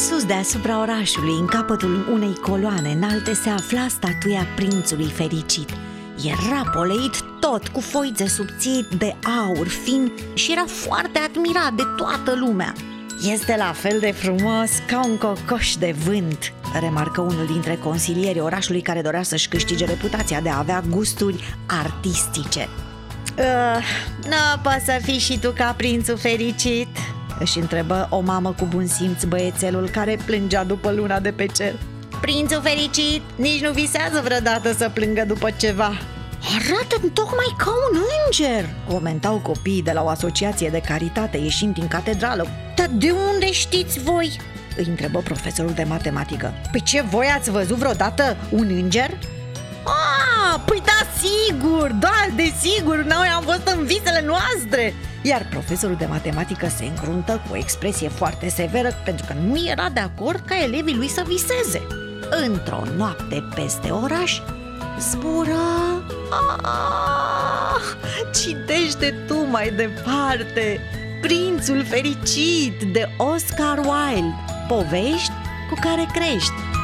Sus deasupra orașului, în capătul unei coloane înalte, se afla statuia prințului fericit. Era poleit tot cu foițe subțiri de aur fin și era foarte admirat de toată lumea. Este la fel de frumos ca un cocoș de vânt, remarcă unul dintre consilierii orașului, care dorea să-și câștige reputația de a avea gusturi artistice. Nu poți să fii și tu ca prințul fericit?" își întrebă o mamă cu bun simț băiețelul, care plângea după luna de pe cer. Prințul fericit nici nu visează vreodată să plângă după ceva. Arată tocmai ca un înger, comentau copiii de la o asociație de caritate ieșind din catedrală. Dar de unde știți voi?" îi întrebă profesorul de matematică. Păi ce, voi ați văzut vreodată un înger?" Păi da, sigur, da, desigur, noi am fost în visele noastre." Iar profesorul de matematică se încruntă cu o expresie foarte severă, pentru că nu era de acord ca elevii lui să viseze. Într-o noapte peste oraș zbura... Citește tu mai departe Prințul fericit de Oscar Wilde, povești cu care crești.